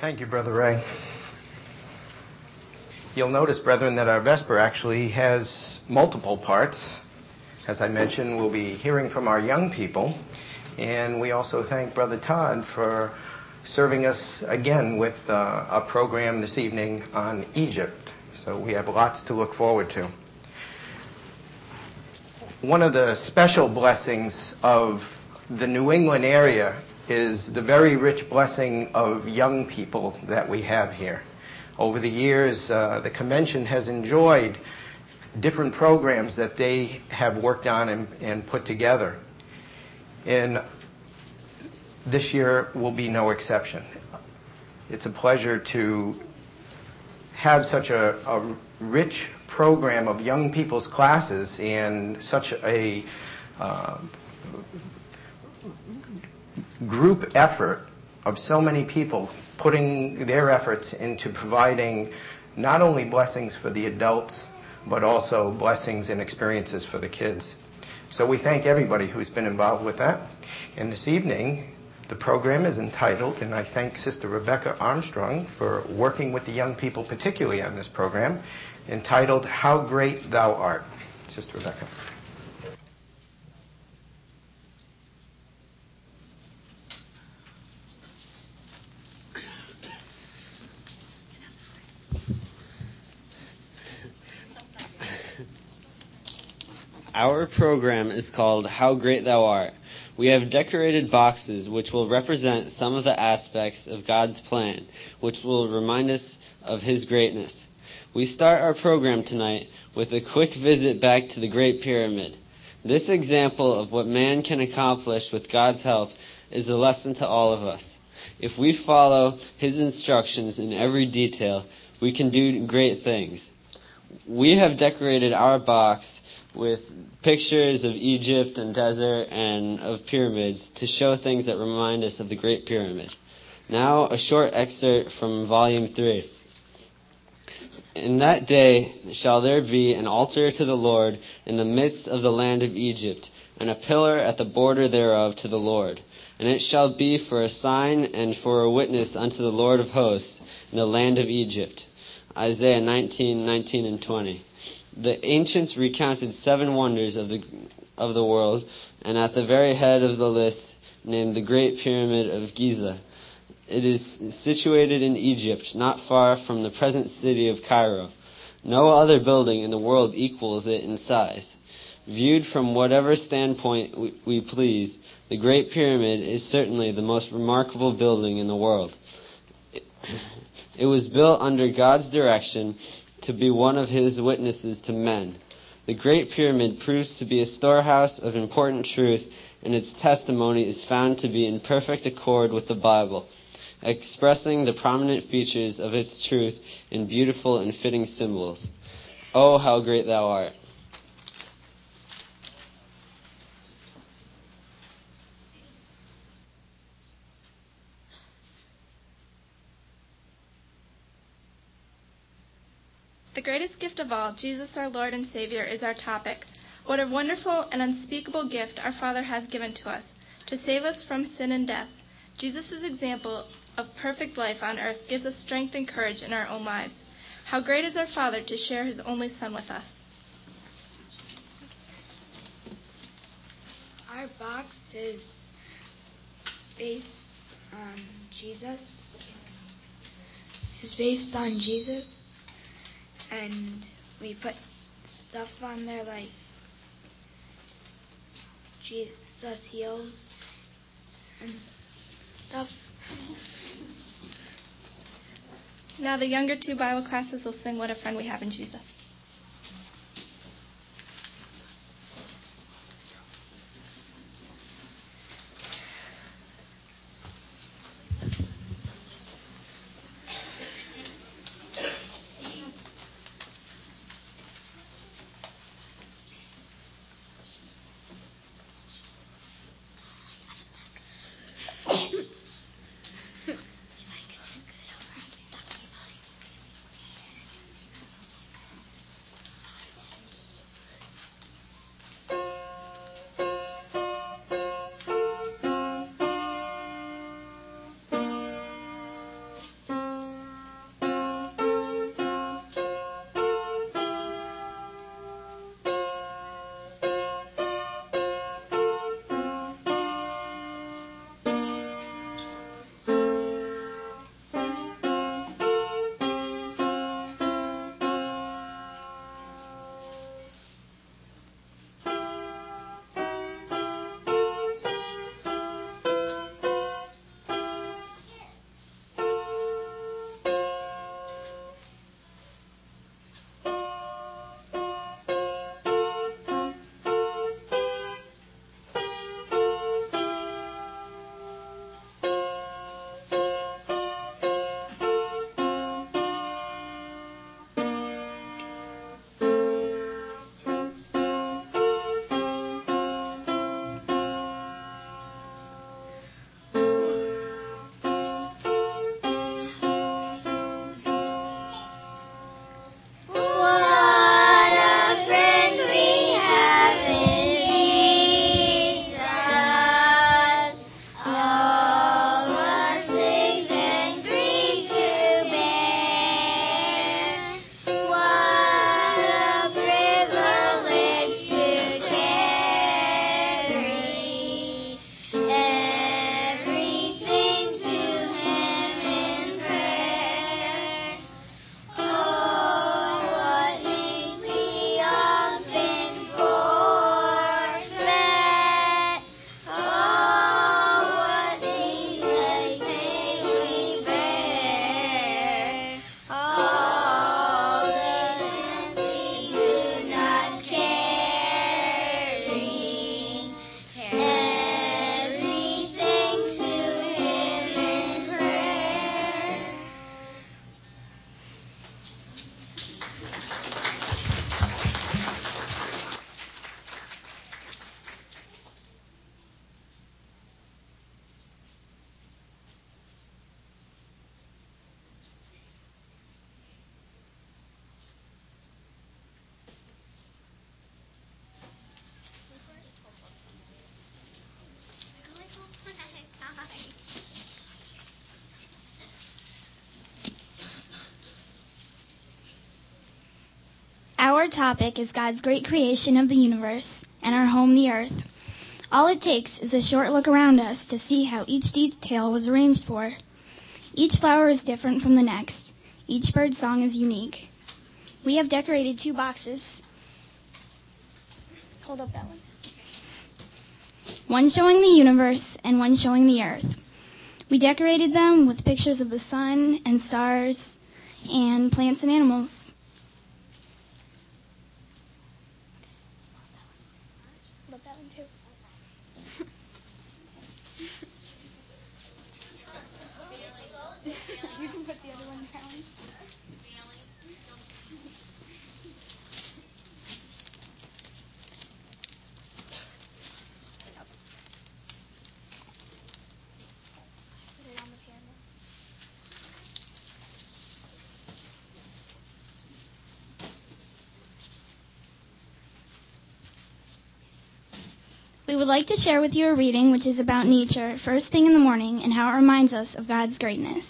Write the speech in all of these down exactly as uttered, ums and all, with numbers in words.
Thank you, Brother Ray. You'll notice, brethren, that our Vesper actually has multiple parts. As I mentioned, we'll be hearing from our young people, and we also thank Brother Todd for serving us again with uh, a program this evening on Egypt. So we have lots to look forward to. One of the special blessings of the New England area is the very rich blessing of young people that we have here. Over the years, uh, the convention has enjoyed different programs that they have worked on and, and put together. And this year will be no exception. It's a pleasure to have such a, a rich program of young people's classes and such a uh, group effort of so many people putting their efforts into providing not only blessings for the adults, but also blessings and experiences for the kids. So we thank everybody who's been involved with that. And this evening, the program is entitled, and I thank Sister Rebecca Armstrong for working with the young people, particularly on this program, entitled, How Great Thou Art. Sister Rebecca. Our program is called How Great Thou Art. We have decorated boxes which will represent some of the aspects of God's plan, which will remind us of His greatness. We start our program tonight with a quick visit back to the Great Pyramid. This example of what man can accomplish with God's help is a lesson to all of us. If we follow His instructions in every detail, we can do great things. We have decorated our box with pictures of Egypt and desert and of pyramids to show things that remind us of the Great Pyramid. Now, a short excerpt from Volume three. In that day shall there be an altar to the Lord in the midst of the land of Egypt, and a pillar at the border thereof to the Lord. And it shall be for a sign and for a witness unto the Lord of hosts in the land of Egypt. Isaiah nineteen, nineteen and twenty. The ancients recounted seven wonders of the of the world, and at the very head of the list named the Great Pyramid of Giza. It is situated in Egypt, not far from the present city of Cairo. No other building in the world equals it in size. Viewed from whatever standpoint we, we please, the Great Pyramid is certainly the most remarkable building in the world. It, it was built under God's direction to be one of His witnesses to men. The Great Pyramid proves to be a storehouse of important truth, and its testimony is found to be in perfect accord with the Bible, expressing the prominent features of its truth in beautiful and fitting symbols. Oh, how great thou art! The greatest gift of all, Jesus our Lord and Savior, is our topic. What a wonderful and unspeakable gift our Father has given to us, to save us from sin and death. Jesus' example of perfect life on earth gives us strength and courage in our own lives. How great is our Father to share His only Son with us. Our box is based on Jesus. Is based on Jesus. And we put stuff on there like Jesus heals and stuff. Now the younger two Bible classes will sing What a Friend We Have in Jesus. topic is God's great creation of the universe and our home, the earth. All it takes is a short look around us to see how each detail was arranged for. Each flower is different from the next. Each bird's song is unique. We have decorated two boxes. Hold up that one. One showing the universe and one showing the earth. We decorated them with pictures of the sun and stars and plants and animals. Hold up that one too. You can put the other one down. Put it on the camera. We would like to share with you a reading which is about nature, first thing in the morning, and how it reminds us of God's greatness.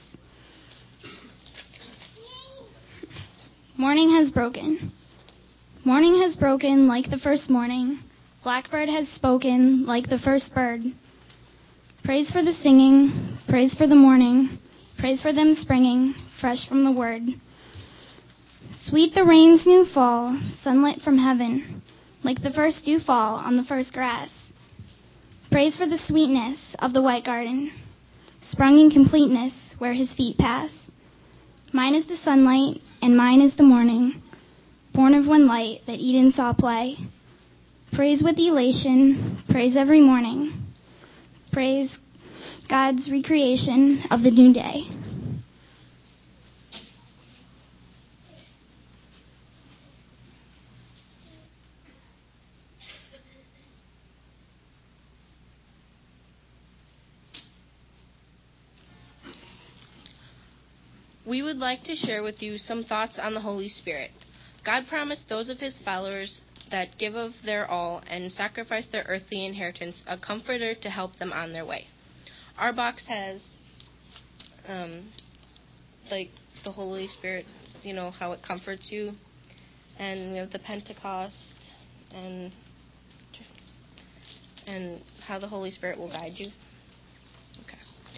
Morning has broken. Morning has broken like the first morning. Blackbird has spoken like the first bird. Praise for the singing, praise for the morning, praise for them springing, fresh from the word. Sweet the rain's new fall, sunlit from heaven, like the first dew fall on the first grass. Praise for the sweetness of the white garden, sprung in completeness where his feet pass. Mine is the sunlight, and mine is the morning, born of one light that Eden saw play. Praise with elation, praise every morning. Praise God's recreation of the new day. We would like to share with you some thoughts on the Holy Spirit. God promised those of his followers that give of their all and sacrifice their earthly inheritance a comforter to help them on their way. Our box has, um, like, the Holy Spirit, you know, how it comforts you. And we have the Pentecost and, and how the Holy Spirit will guide you. Okay.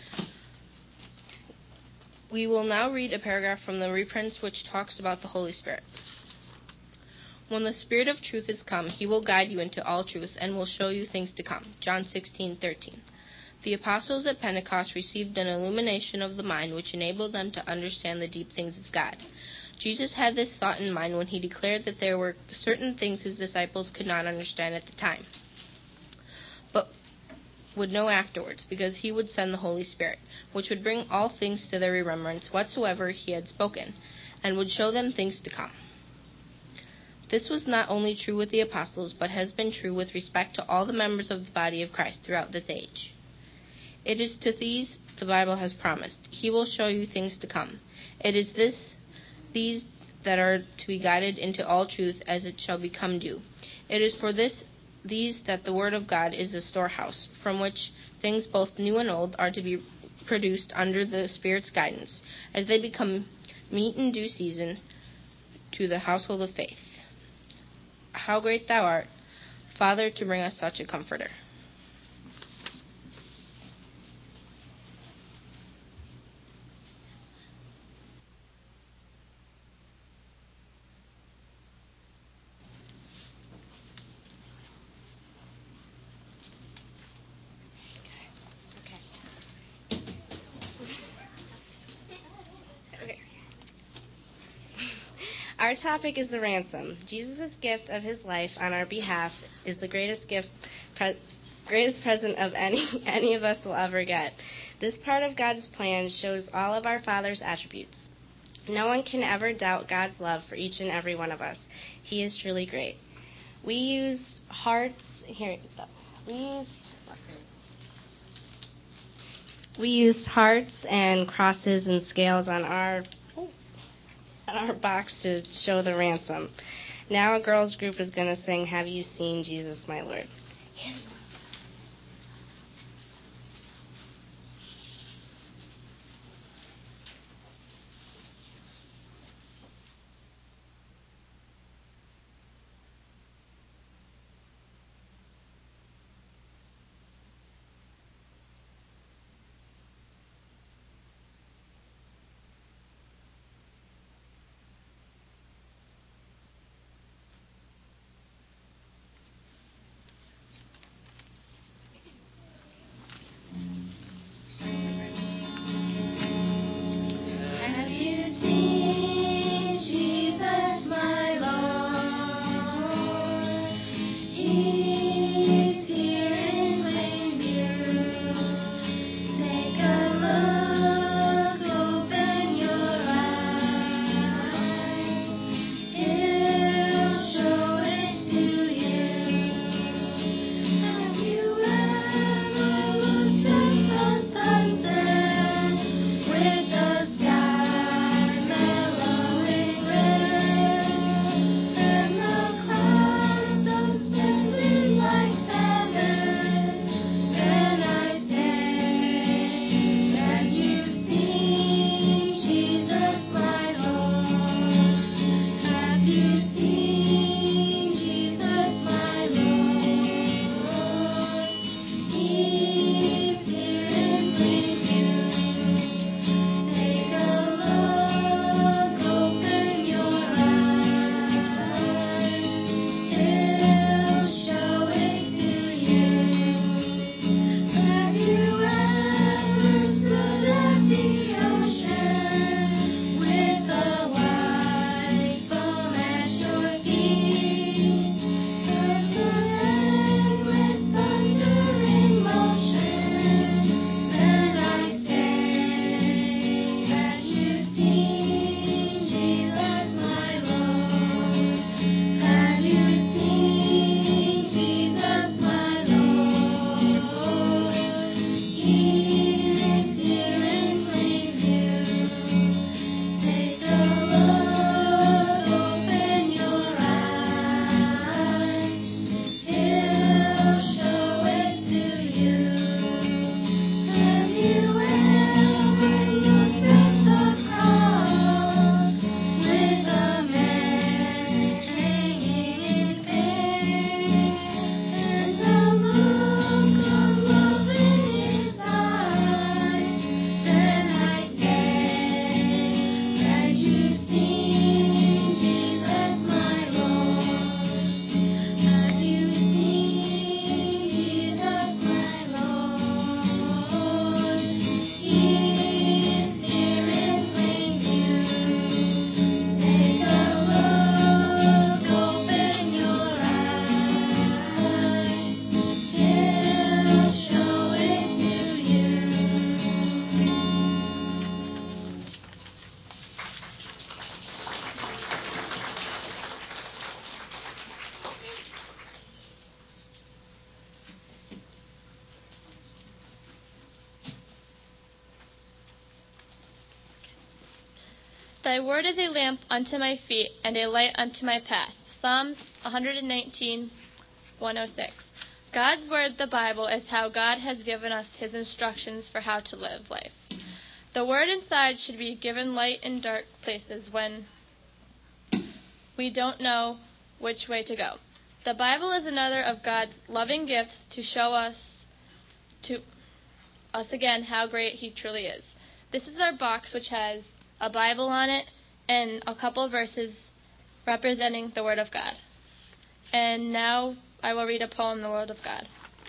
We will now read a paragraph from the reprints which talks about the Holy Spirit. When the Spirit of truth is come, he will guide you into all truth and will show you things to come. John sixteen thirteen. The apostles at Pentecost received an illumination of the mind which enabled them to understand the deep things of God. Jesus had this thought in mind when he declared that there were certain things his disciples could not understand at the time, but would know afterwards, because he would send the Holy Spirit, which would bring all things to their remembrance whatsoever he had spoken, and would show them things to come. This was not only true with the apostles, but has been true with respect to all the members of the body of Christ throughout this age. It is to these the Bible has promised, he will show you things to come. It is this, these that are to be guided into all truth as it shall become due. It is for this these that the word of God is a storehouse, from which things both new and old are to be produced under the Spirit's guidance, as they become meet in due season to the household of faith. How great thou art, Father, to bring us such a comforter. Our topic is the ransom. Jesus' gift of his life on our behalf is the greatest gift, pre- greatest present of any any of us will ever get. This part of God's plan shows all of our Father's attributes. No one can ever doubt God's love for each and every one of us. He is truly great. We used hearts. Here, we used. We used hearts and crosses and scales on our on our box to show the ransom. Now a girls group is going to sing, Have You Seen Jesus, My Lord? Thy word is a lamp unto my feet and a light unto my path. Psalms one nineteen, one oh six. God's word, the Bible, is how God has given us his instructions for how to live life. The word inside should be given light in dark places when we don't know which way to go. The Bible is another of God's loving gifts to show us to us again how great he truly is. This is our box, which has a Bible on it and a couple verses representing the Word of God. And now I will read a poem, The Word of God.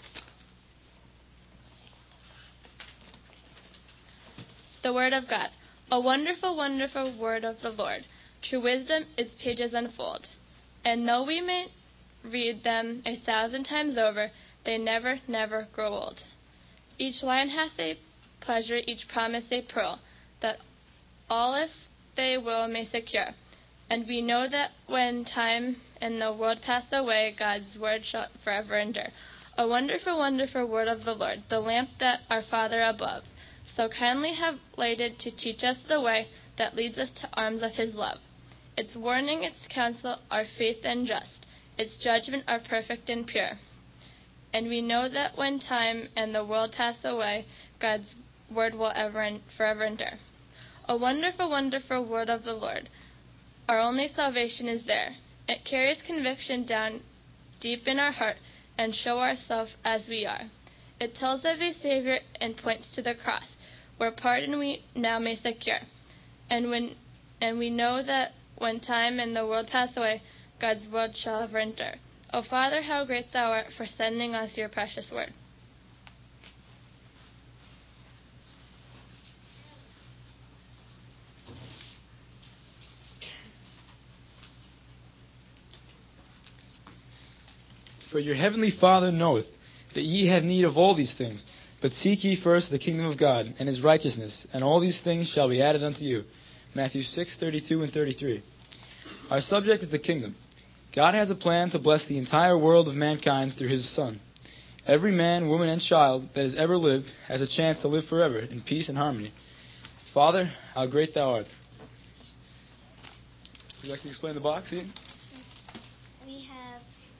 The Word of God. A wonderful, wonderful word of the Lord. True wisdom its pages unfold. And though we may read them a thousand times over, they never, never grow old. Each line hath a pleasure, each promise a pearl, that all if they will may secure. And we know that when time and the world pass away, God's word shall forever endure. A wonderful, wonderful word of the Lord, the lamp that our Father above so kindly have lighted to teach us the way that leads us to arms of his love. Its warning, its counsel are faith and just, its judgment are perfect and pure. And we know that when time and the world pass away, God's word will ever and forever endure. A wonderful, wonderful word of the Lord. Our only salvation is there. It carries conviction down deep in our heart and show ourselves as we are. It tells of a Savior and points to the cross, where pardon we now may secure. And when and we know that when time and the world pass away, God's word shall ever endure. O Father, how great thou art for sending us your precious word. For your heavenly Father knoweth that ye have need of all these things. But seek ye first the kingdom of God and his righteousness, and all these things shall be added unto you. Matthew six, thirty-two and thirty-three. Our subject is the kingdom. God has a plan to bless the entire world of mankind through his Son. Every man, woman, and child that has ever lived has a chance to live forever in peace and harmony. Father, how great thou art. Would you like to explain the box, Ian? We have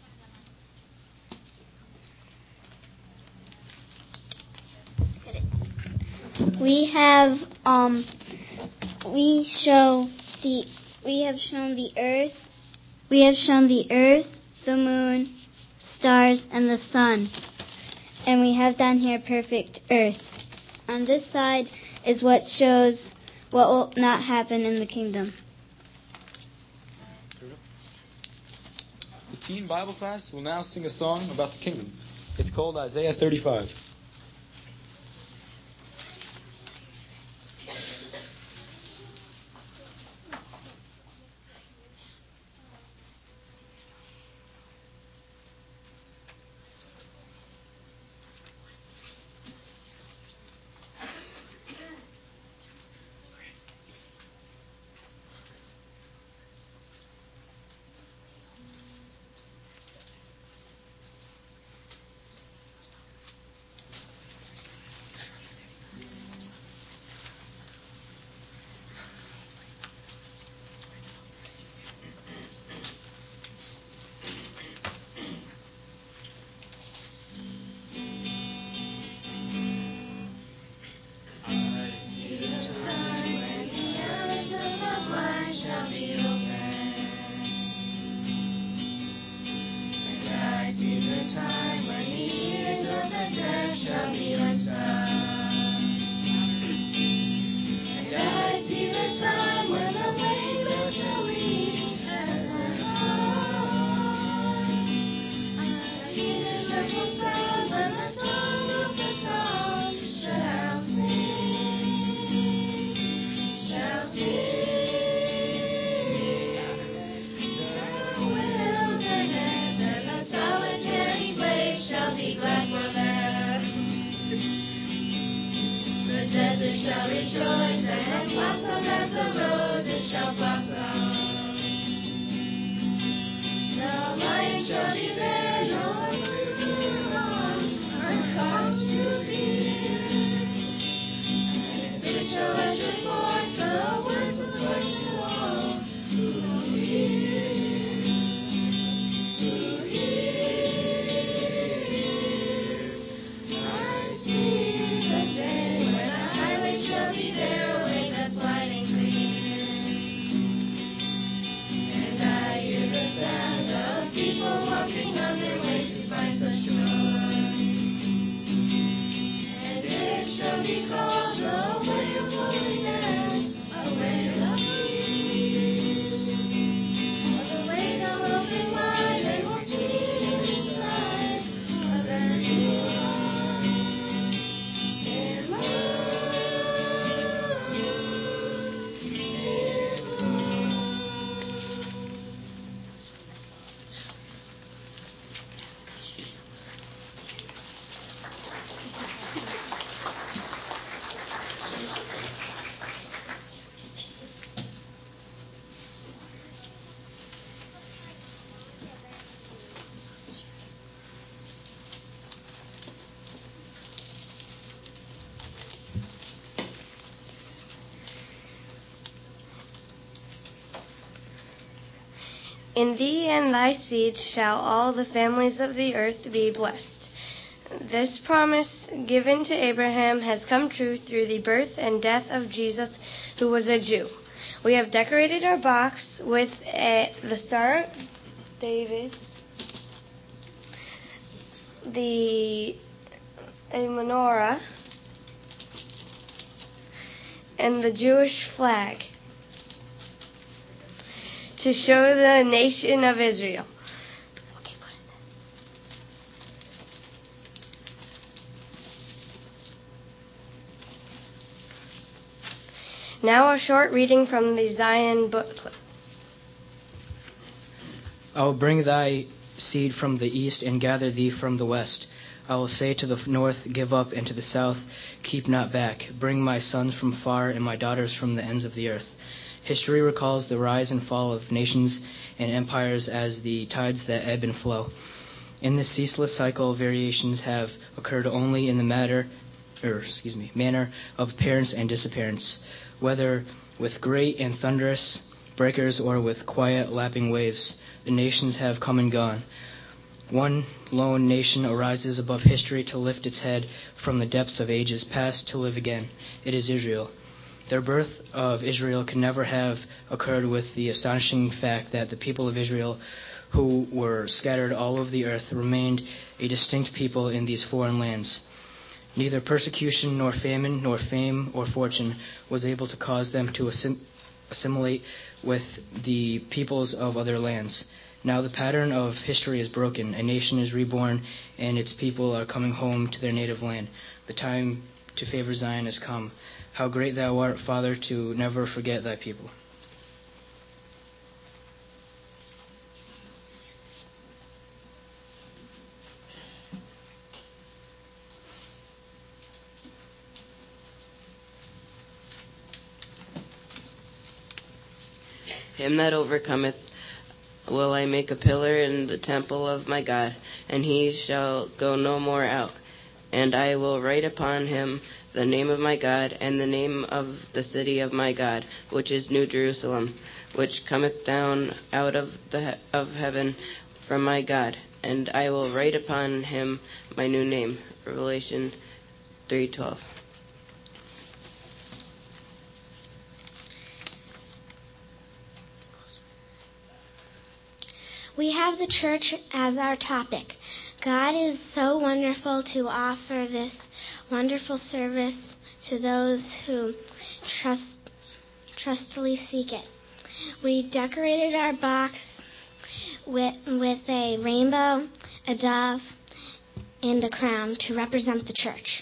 We have um we show the we have shown the earth we have shown the earth, the moon, stars, and the sun. And we have down here perfect earth. On this side is what shows what will not happen in the kingdom. The teen Bible class will now sing a song about the kingdom. It's called Isaiah thirty-five. In thee and thy seed shall all the families of the earth be blessed. This promise given to Abraham has come true through the birth and death of Jesus, who was a Jew. We have decorated our box with a, the Star of David, the a menorah, and the Jewish flag to show the nation of Israel. Now a short reading from the Zion booklet. I will bring thy seed from the east and gather thee from the west. I will say to the north, give up, and to the south, keep not back. Bring my sons from far and my daughters from the ends of the earth. History recalls the rise and fall of nations and empires as the tides that ebb and flow. In this ceaseless cycle, variations have occurred only in the matter, or excuse me, manner of appearance and disappearance, whether with great and thunderous breakers or with quiet lapping waves. The nations have come and gone. One lone nation arises above history to lift its head from the depths of ages past to live again. It is Israel. Their birth of Israel can never have occurred with the astonishing fact that the people of Israel, who were scattered all over the earth, remained a distinct people in these foreign lands. Neither persecution, nor famine, nor fame, or fortune was able to cause them to assim- assimilate with the peoples of other lands. Now the pattern of history is broken. A nation is reborn, and its people are coming home to their native land. The time to favor Zion has come. How great thou art, Father, to never forget thy people. Him that overcometh will I make a pillar in the temple of my God, and he shall go no more out. And I will write upon him the name of my God, and the name of the city of my God, which is New Jerusalem, which cometh down out of the he- of heaven from my God. And I will write upon him my new name. Revelation three twelve. We have the church as our topic. God is so wonderful to offer this wonderful service to those who trust, trustfully seek it. We decorated our box with, with a rainbow, a dove, and a crown to represent the church.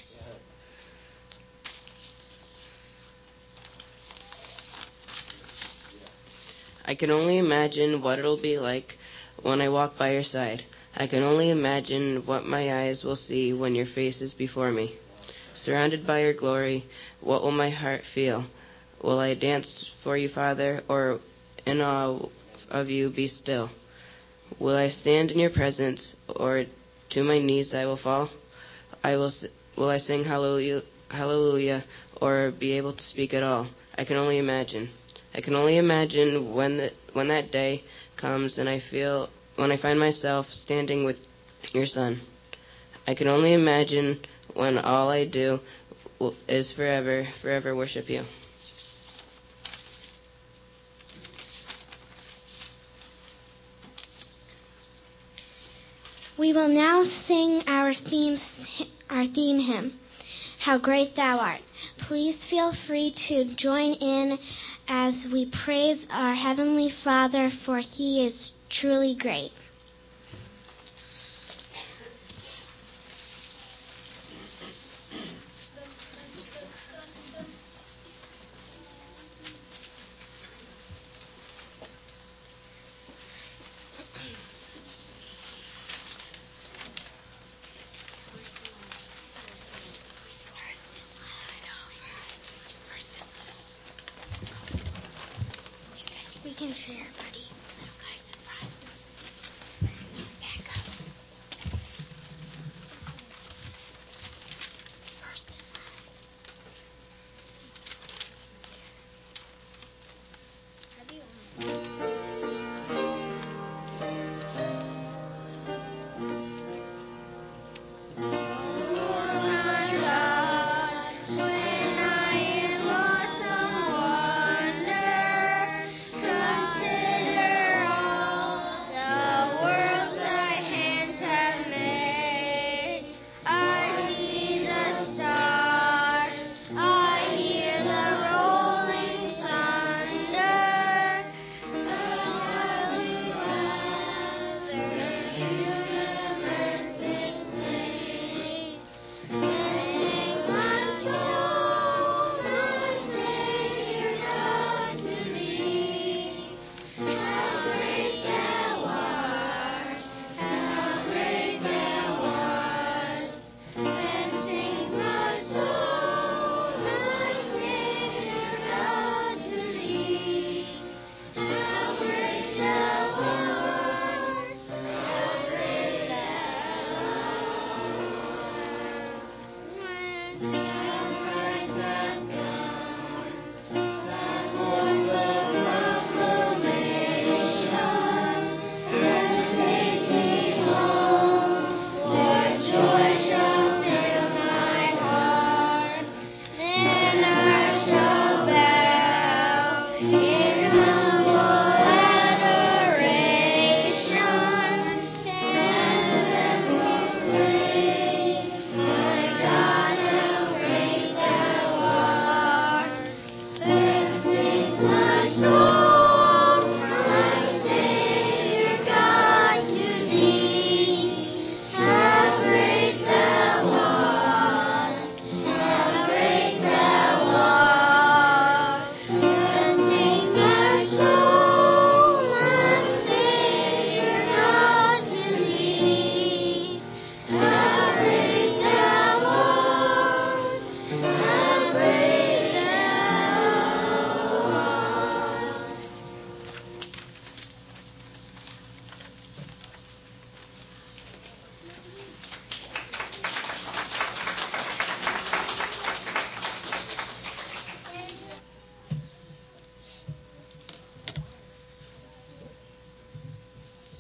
I can only imagine what it'll be like when I walk by your side. I can only imagine what my eyes will see when your face is before me. Surrounded by your glory, what will my heart feel? Will I dance for you, Father, or in awe of you be still? Will I stand in your presence, or to my knees I will fall? I will. Will I sing hallelujah, hallelujah, or be able to speak at all? I can only imagine. I can only imagine when the, when that day comes and I feel when I find myself standing with your Son. I can only imagine when all I do is forever, forever worship you. We will now sing our theme, our theme hymn, How Great Thou Art. Please feel free to join in as we praise our Heavenly Father, for He is truly great. We can share, buddy. Little guys in front. Back up. First and last.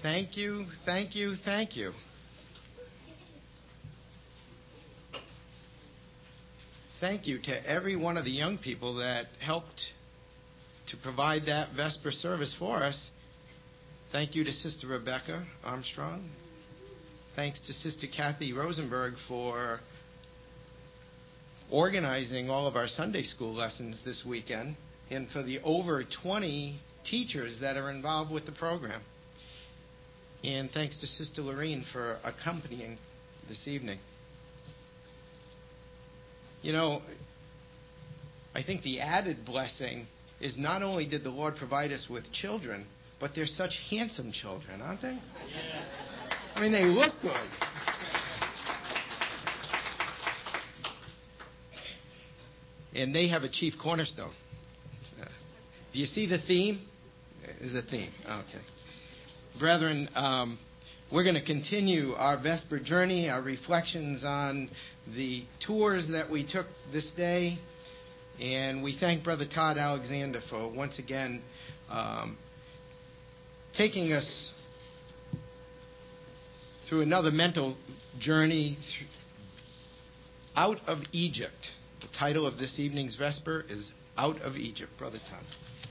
Thank you, thank you, thank you. Thank you to every one of the young people that helped to provide that Vesper service for us. Thank you to Sister Rebecca Armstrong. Thanks to Sister Kathy Rosenberg for organizing all of our Sunday school lessons this weekend, and for the over twenty teachers that are involved with the program. And thanks to Sister Lorene for accompanying this evening. You know, I think the added blessing is not only did the Lord provide us with children, but they're such handsome children, aren't they? Yes. I mean, they look good. And they have a chief cornerstone. Uh, do you see the theme? There's a theme. Okay. Brethren, um, we're going to continue our Vesper journey, our reflections on the tours that we took this day. And we thank Brother Todd Alexander for once again um, taking us through another mental journey out of Egypt. The title of this evening's Vesper is Out of Egypt. Brother Todd.